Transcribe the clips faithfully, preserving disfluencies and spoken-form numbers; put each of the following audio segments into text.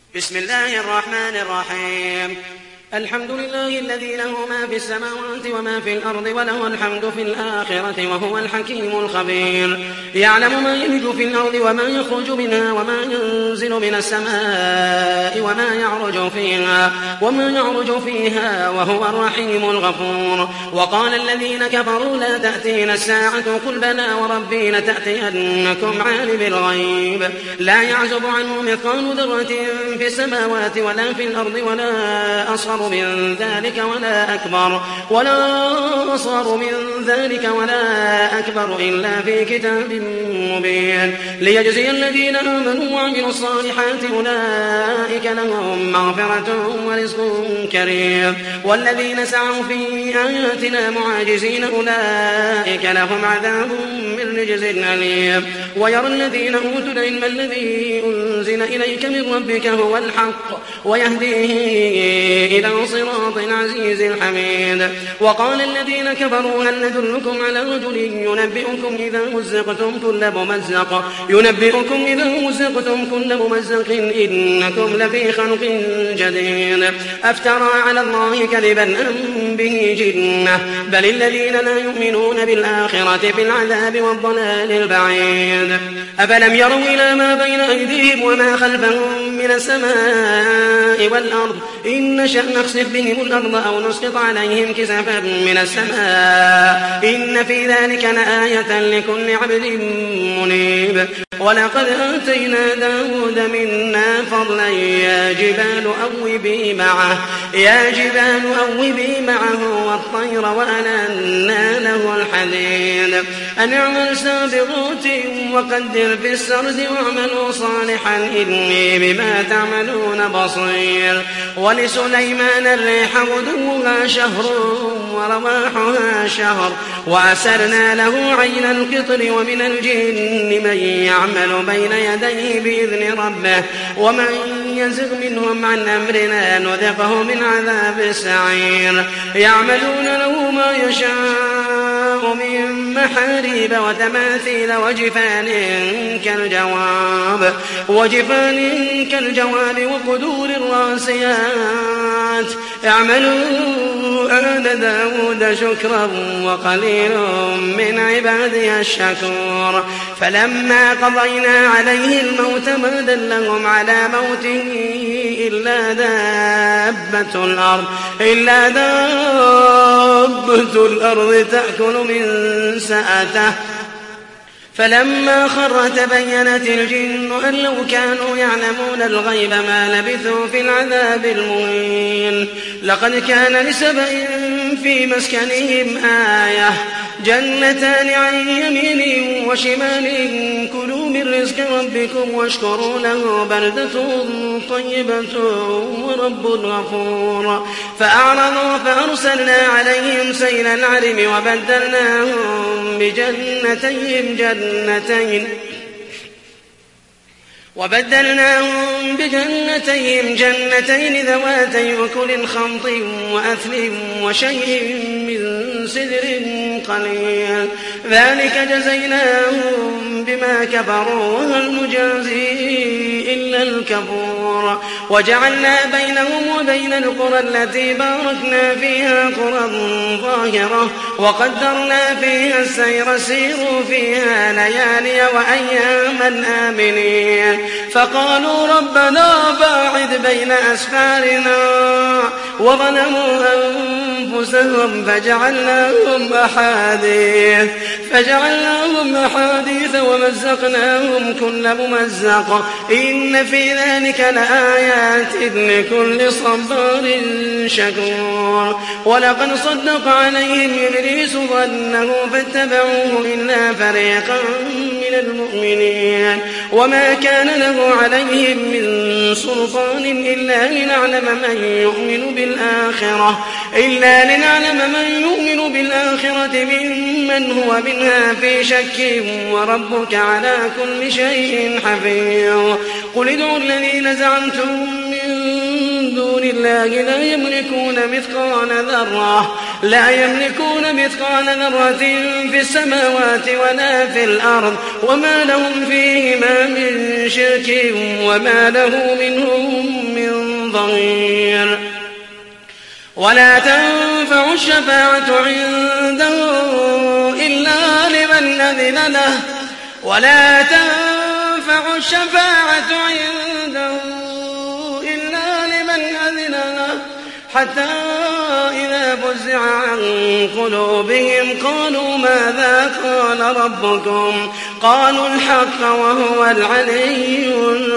بسم الله الرحمن الرحيم. الحمد لله الذي له ما في السماوات وما في الأرض وله الحمد في الآخرة وهو الحكيم الخبير. يعلم ما يلج في الأرض وما يخرج منها وما ينزل من السماء وما يعرج فيها وما يعرج فيها وهو الرحيم الغفور. وقال الذين كفروا لا تأتينا الساعة قل بلى وربي لتأتينكم عالم الغيب لا يعزب عنه مثقال ذرة في السماوات ولا في الأرض ولا أصغر من ذلك ولا أكبر ولا أصغر من ذلك ولا أكبر إلا في كتاب مبين ليجزي الذين آمنوا وعملوا الصالحات أولئك لهم مغفرة ورزق كريم. والذين سعوا في آياتنا معاجزين أولئك لهم عذاب من رجز أليم. ويرى الذين أوتوا العلم الذي أنزل إليك من ربك هو الحق ويهديه إلى صراط عزيز حميد. وقال الذين كفروا هل ندلكم على رجل ينبئكم إذا مزقتم كل ممزق ينبئكم إذا مزقتم كل ممزق إنكم لفي خلق جديد أفترى على الله كذبا أم به جنة بل الذين لا يؤمنون بالآخرة في العذاب والضلال البعيد. أفلم يروا إلى ما بين أيديهم وما خلفهم من السماء والأرض إن نشأ نخسف بهم الأرض أو نسقط عليهم كسفا من السماء إن في ذلك لآية لكل عبد منيب. ولقد آتينا داود منا فضلا يا جبال أوبي معه يا جبال أوبي معه والطير وألنا له الحديد أن اعمل سابغات وقدر في السرد واعملوا صالحا إني بما تعملون بصير. ولسليمان الريح غدوها شهر ورواحها شهر وأسرنا له عين القطر ومن الجن من يعمل بين يديه بإذن ربه ومن يزغ منهم عن أمرنا نذقه من عذاب السعير. يعملون له ما يشاء من محاريب وتماثيل وجفان كالجواب وجفان كالجواب وقدور الراسيات اعملوا آل داود شكرا وقليل من عبادي الشكور. فلما قضينا عليه الموت ما دلهم على موته إلا دابة الأرض إلا دابة الأرض تأكل من سأته فلما خر تبينت الجن أن لو كانوا يعلمون الغيب ما لبثوا في العذاب المهين. لقد كان لسبأ في مسكنهم آية جنتان عن يمين وشمال كلوا من رزق ربكم واشكروا له بلدة طيبة ورب غفور. فأعرضوا فأرسلنا عليهم سيل العرم وبدلناهم بجنتين جنتين وبدلناهم بجنتين جنتين ذواتي أكل خمط وأثل وشيء من سدر قليل ذلك جزيناهم بما كفروا وهل نجازي إلا الكفور. وجعلنا بينهم وبين القرى التي باركنا فيها قرى ظاهرة وقدرنا فيها السير سيروا فيها ليالي وأياما آمنين. فقالوا ربنا باعد بين أسفارنا وظلموا أنفسهم فجعلناهم أحاديث فجعلناهم أحاديث ومزقناهم كل ممزق إن في ذلك لآيات لكل صبار شكور. ولقد صدق عليهم إبليس ظنه فاتبعوه إلا فريقا من المؤمنين وما كان له عليهم من سلطان إلا لنعلم من يؤمن بالآخرة إلا لنعلم من يؤمن بالآخرة ممن هو منها في شك وربك على كل شيء حفيظ. قل ادعوا الذين زعمتم من دون الله لا يملكون مثقال ذرة لا يملكون مثقال ذرة في السماوات ولا في الأرض وما لهم فيهما من شرك وما له منهم ظهير ولا تنفع الشفاعة عنده إلا لمن أذن له ولا تنفع الشفاعة عنده إلا لمن أذن له حتى إذا فزع عن قلوبهم قالوا ماذا قال ربكم قالوا الحق وهو العلي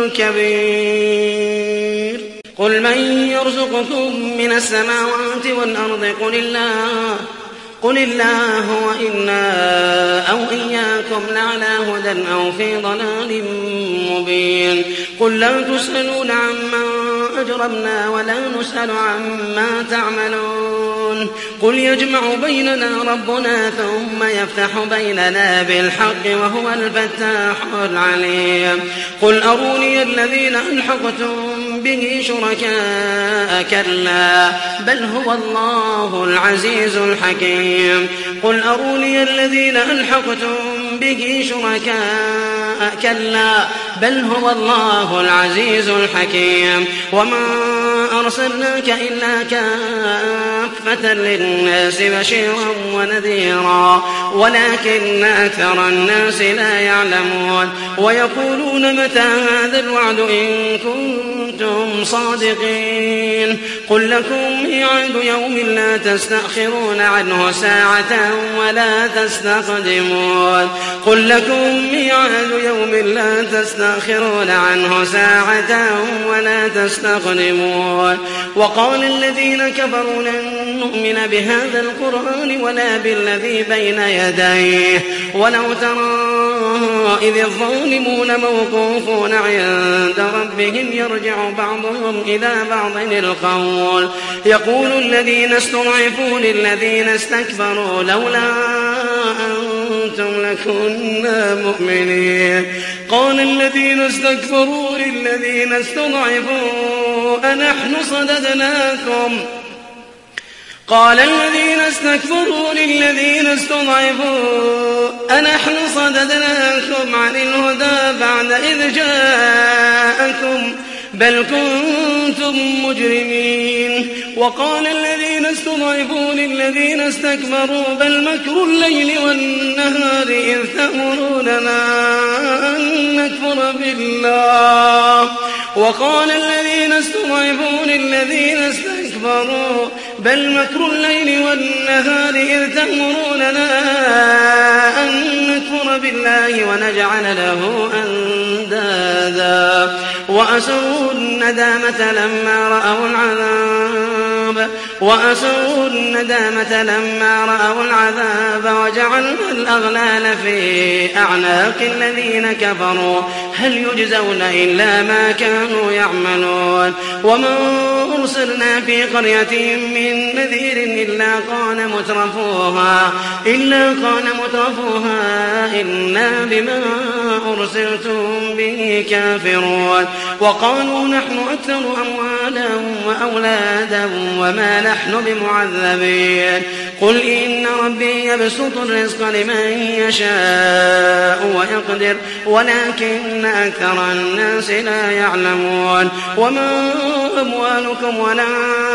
الكبير قل من يرزقكم من السماوات والأرض قل الله قل الله وإنا أو إياكم لعلى هدى أو في ضلال مبين قل لا تسألون عما أجرمنا ولا نسأل عما تعملون قل يجمع بيننا ربنا ثم يفتح بيننا بالحق وهو الفتاح العليم قل أروني الذين ألحقتم به شركاء كلا بل هو الله العزيز الحكيم قل أروني الذين ألحقتم به شركاء كلا بل هو الله العزيز الحكيم وما أرسلناك إلا كافة للناس بشيرا ونذيرا ولكن أكثر الناس لا يعلمون ويقولون متى هذا الوعد إن كنتم صادقين قل لكم ميعاد يوم لا تستأخرون عنه ساعة ولا تستقدمون قل لكم ميعاد يوم لا تستأخرون عنه ساعة ولا تستقدمون وقال الذين كفروا لن نؤمن بهذا القرآن ولا بالذي بين يديه ولو ترى إذ الظالمون موقوفون عند ربهم يرجع بعضهم إلى بعض القول يقول الذين استضعفوا للذين استكبروا لولا أنتم لكنا مؤمنين قال الذين استكبروا للذين استضعفوا أنحن صددناكم قال الذين استكبروا للذين استضعفوا أنحن صددناكم عن الهدى بعد إذ جاءكم بل كنتم مجرمين وقال الذين استضعفوا للذين استكبروا بل مكر الليل والنهار إذ تأمروننا أن نكفر بالله وقال الذين استضعفوا للذين استكبروا بل مكر الليل والنهار إذ تأمروننا أن نكفر بالله ونجعل له أندادا وأسروا الندامة لما رأوا العذاب وأسروا الندامة لما رأوا العذاب وجعلنا الأغلال في أعناق الذين كفروا هل يجزون إلا ما كانوا يعملون وما أرسلنا في قرية من نذير إلا قال مترفوها إلا قال مترفوها إنا بما أرسلتم به كافرون وقالوا نحن أكثر أموالا وأولادا وما نحن بمعذبين قل إن ربي يبسط الرزق لمن يشاء ويقدر ولكن أكثر الناس لا يعلمون وما أموالكم ولا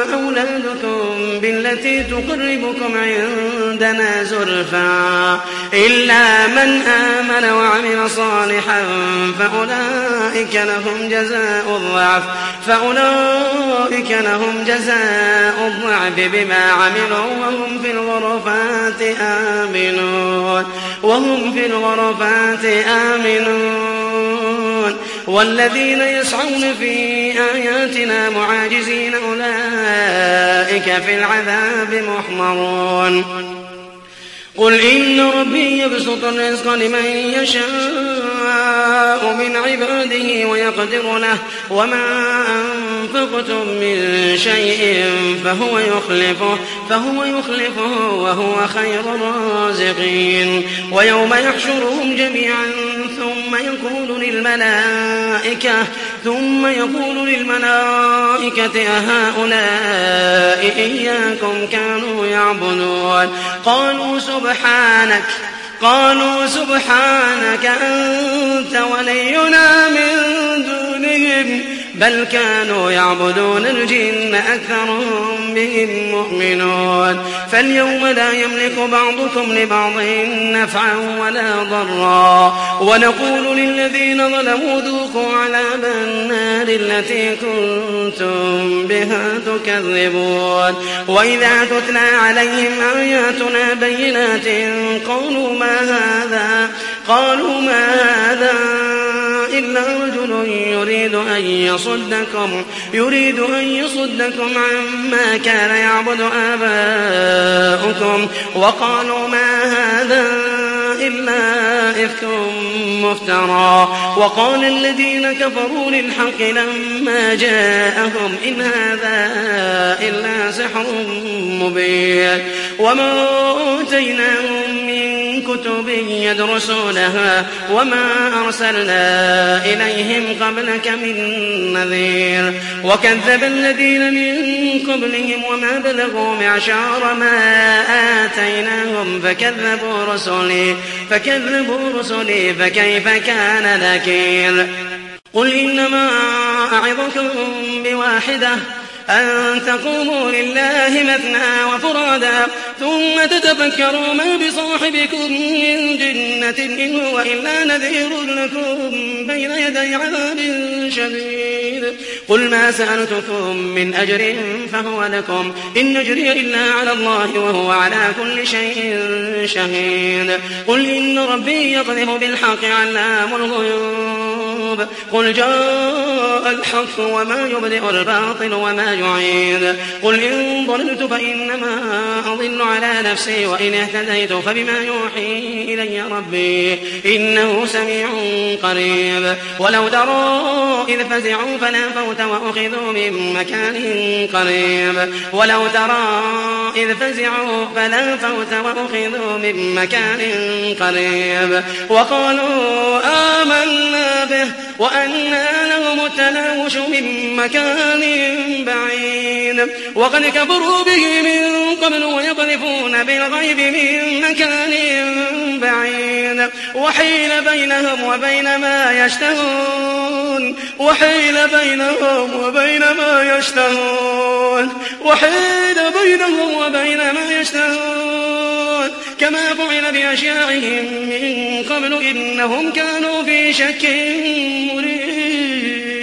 أولادكم بالتي تقربكم عندنا زلفى إلا من آمن وعمل صالحا فأولئك لهم جزاء الضعف فأولئك لهم جزاء الضعف بما عملوا وهم في الغرفات آمنون وهم في الغرفات آمنون والذين يسعون في آياتنا معاجزين أولئك في العذاب محضرون قل إن ربي يبسط الرزق لمن يشاء من عباده ويقدر له وما أنفقتم من شيء فهو يخلفه فهو يخلفه وهو خير الرازقين ويوم يحشرهم جميعا ثم يقول للملائكة ثم يقول للملائكة أهؤلاء إياكم كانوا يعبدون قالوا سبحانك قالوا سبحانك أنت ولينا من دونهم بل كانوا يعبدون الجن أكثرهم بهم مؤمنون فاليوم لا يملك بعضكم لبعض نفعا ولا ضرا ونقول للذين ظلموا ذوقوا عذاب النار التي كنتم بها تكذبون وإذا تتلى عليهم آياتنا بينات قالوا ما هذا قالوا ما هذا إلا رجل يريد أن يصدكم يريد أن يصدكم عما كان يعبد آباؤكم وقالوا ما هذا إلا إفك مفترى وقال الذين كفروا للحق لما جاءهم إن هذا إلا سحر مبين وما أوتيناهم من كتب يدرسونها وما أرسلنا إليهم قبلك من نذير وكذب الذين من قبلهم وما بلغوا معشار ما آتيناهم فكذبوا رسلي فكذبوا رسلي فكيف كان نكير قل إنما أعظكم بواحدة أن تقوموا لله مثنى وفرادا ثم تتفكروا ما بصاحبكم من جنة إن هو إلا نذير لكم بين يدي عذاب شديد قل ما سألتكم من أجر فهو لكم إن أجري إلا على الله وهو على كل شيء شهيد قل إن ربي يقذف بالحق علام الغيوب قل جاء الحق وما يبدئ الباطل وما يعيد قل إن ضللت فإنما أضل على نفسي وإن اهتديت فبما يوحي إلي ربي إنه سميع قريب ولو ترى إذ فزعوا فلا فوت وأخذوا من مكان قريب ولو ترى إذ فزعوا فلا فوت وأخذوا من مكان قريب وقالوا آمنا به وأنى لهم التناوش من مكان بعيد وقد كفروا به من قبل ويقذفون بالغيب من مكان بعيد وحيل بينهم وبين ما يشتهون وحيل بينهم وبين ما يشتهون وحيل بينهم وبين ما يشتهون كما فعل بأشياعهم من قبل إنهم كانوا في شك مريب